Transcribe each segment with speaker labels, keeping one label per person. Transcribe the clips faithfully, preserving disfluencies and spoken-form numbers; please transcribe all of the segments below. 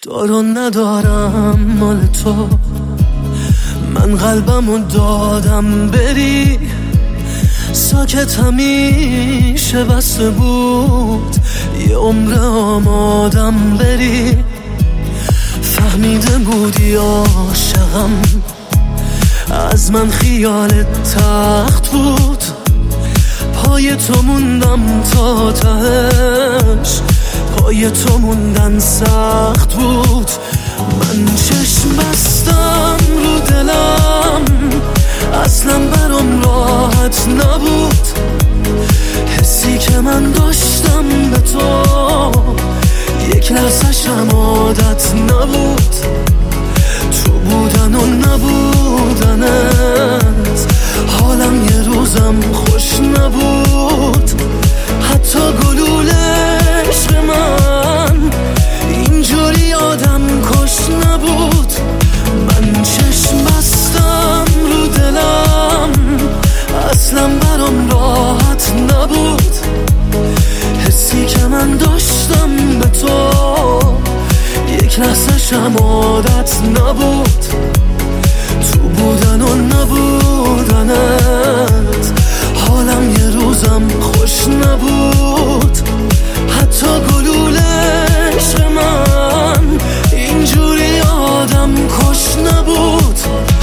Speaker 1: دارو ندارم مال تو، من قلبمو دادم بری. ساکت همیشه بسته بود، یه عمر آمادم بری. فهمیده بودی عاشقم، از من خیالت تخت بود. پای تو موندم تا تهش، پای تو موندن سخت بود. من چشم بستم رو دلم، اصلا برام راحت نبود. حسی که من داشتم به تو، یک لحظه‌شم عادت نبود. تو بودن و نبودنت، حالم یه روزم خوش نبود. حتی گلوله عشق من اینجوری آدم کش نبود. من چشم بستم رو دلم، اصلا برام راحت نبود. حسی که من داشتم به تو، یک لحظه‌شم عادت نبود. تو بودن و نبودنت، حالم یه روزم خوش نبود. حتی گلوله عشق من اینجوری آدم کش نبود.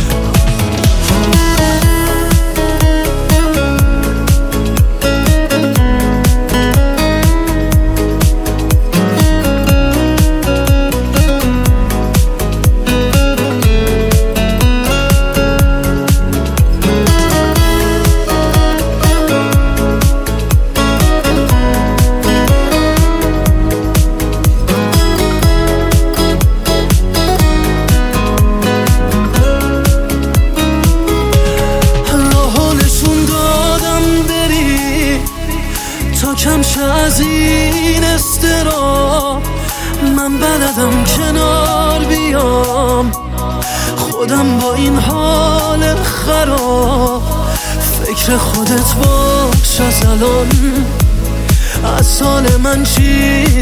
Speaker 1: کم شه از این استراب، من بلدم کنار بیام. خودم با این حال خراب، فکر خودت باش از الان. از حال من چی